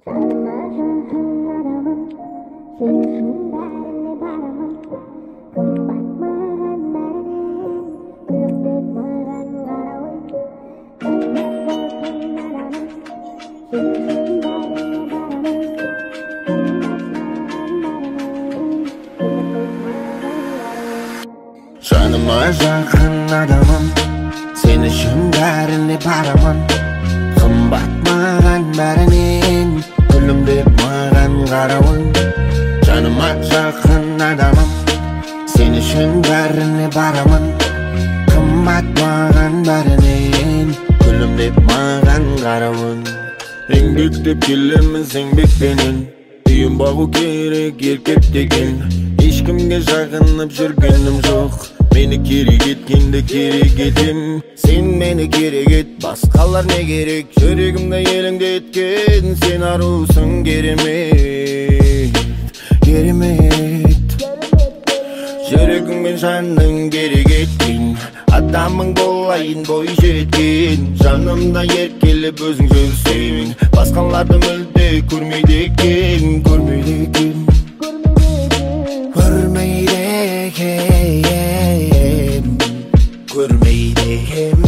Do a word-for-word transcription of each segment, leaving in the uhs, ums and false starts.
Canıma yakın adamım, sen için bärine baraman. Kımbat mağan bärinin, gülüm dep mağan karawın. Canıma yakın adamım, sen için bärine baraman. Kımbat mağan bärinin, gülüm dep mağan karawın. Еңбек деп келеміз еңбек менен, үйім бағу керек еркек деген. Ешкімге жағынып жүргенім жоқ, мені керек еткенді керек етем. Сен мені керек ет, басқалар не керек? Жүрегімді елеңдеткен, сен арусың керемет, керемет. Жүрегіңмен жаның керек еткен, адамың болайын бой жеткен. Жанымда еркелеп өзің жүрсең, басқаларды мүлде көрмейді екен, көрмейді екен, көрмейді екен, көрмейді екен.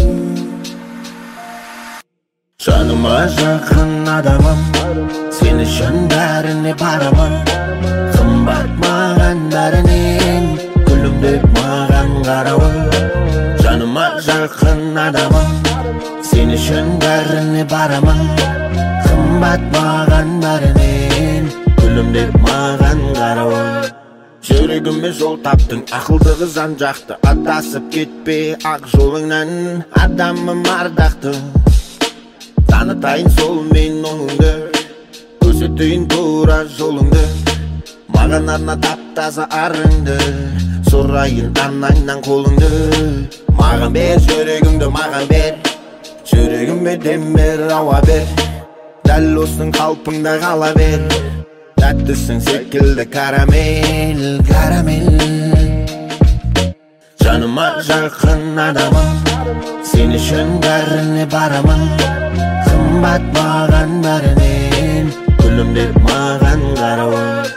Жаныма жақын адамым, сен үшін бәріне барамын. Қымбат маған бәрінен, гүлім деп маған қарауы. Жаныма жақын адамым, сен үшін бәріне барамын. Қымбат маған бәрінен, гүлім деп маған қарауы. Жүрегіме жол таптың, ақылдығы жан жақты. Адасып кетпе ақ жолыңнан, адамым ардақты. Танытайын сол мен оңыңды, көрсетейін тура жолыңды. Маған арна тап-таза арыңды, сұрайын анаңнан қолыңды. Маған бер жүрегіңді, маған бер, жүрегіме дем бер, ауа бер. Дәл осының қалпыңда қала бер, тәттісің секілді карамел, карамел. Жаныма жақын адамым, сен үшін бәріне барамын. Қымбат маған бәрінен, гүлім деп маған қарауы.